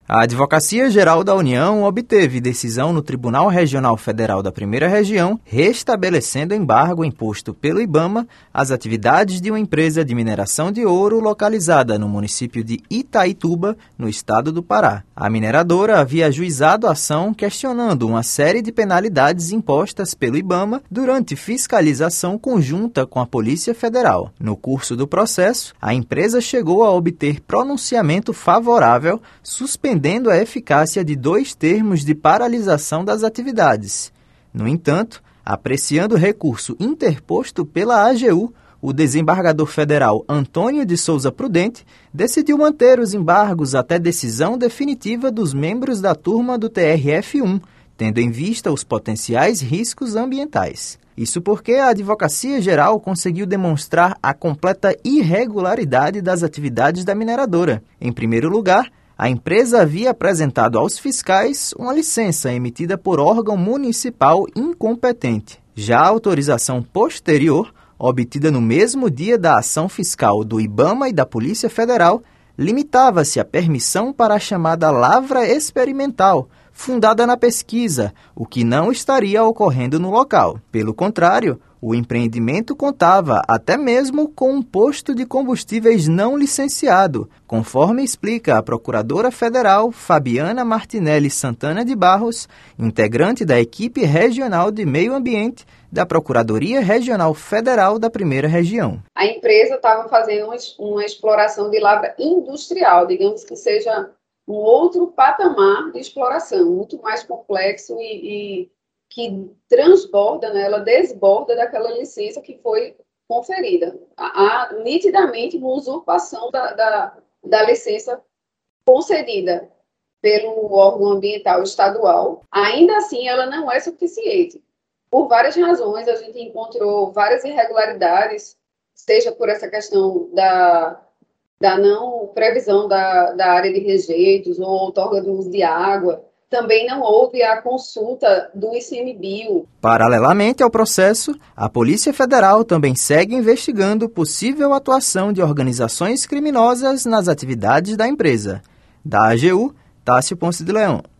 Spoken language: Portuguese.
A Advocacia Geral da União obteve decisão no Tribunal Regional Federal da Primeira Região, restabelecendo embargo imposto pelo IBAMA às atividades de uma empresa de mineração de ouro localizada no município de Itaituba, no estado do Pará. A mineradora havia ajuizado a ação questionando uma série de penalidades impostas pelo IBAMA durante fiscalização conjunta com a Polícia Federal. No curso do processo, a empresa chegou a obter pronunciamento favorável, suspendendo a eficácia de 2 termos de paralisação das atividades. No entanto, apreciando o recurso interposto pela AGU, o desembargador federal Antônio de Souza Prudente decidiu manter os embargos até decisão definitiva dos membros da turma do TRF1, tendo em vista os potenciais riscos ambientais. Isso porque a Advocacia Geral conseguiu demonstrar a completa irregularidade das atividades da mineradora. Em primeiro lugar, a empresa havia apresentado aos fiscais uma licença emitida por órgão municipal incompetente. Já a autorização posterior, obtida no mesmo dia da ação fiscal do IBAMA e da Polícia Federal, limitava-se à permissão para a chamada lavra experimental, fundada na pesquisa, o que não estaria ocorrendo no local. Pelo contrário, o empreendimento contava até mesmo com um posto de combustíveis não licenciado, conforme explica a procuradora federal Fabiana Martinelli Santana de Barros, integrante da equipe regional de meio ambiente da Procuradoria Regional Federal da Primeira Região. A empresa estava fazendo uma exploração de lavra industrial, digamos que seja um outro patamar de exploração, muito mais complexo e que transborda, né, ela desborda daquela licença que foi conferida. Há nitidamente uma usurpação da licença concedida pelo órgão ambiental estadual. Ainda assim, ela não é suficiente. Por várias razões, a gente encontrou várias irregularidades, seja por essa questão da não previsão da área de rejeitos ou outorga do uso de água. Também não houve a consulta do ICMBio. Paralelamente ao processo, a Polícia Federal também segue investigando possível atuação de organizações criminosas nas atividades da empresa. Da AGU, Tássio Ponce de Leão.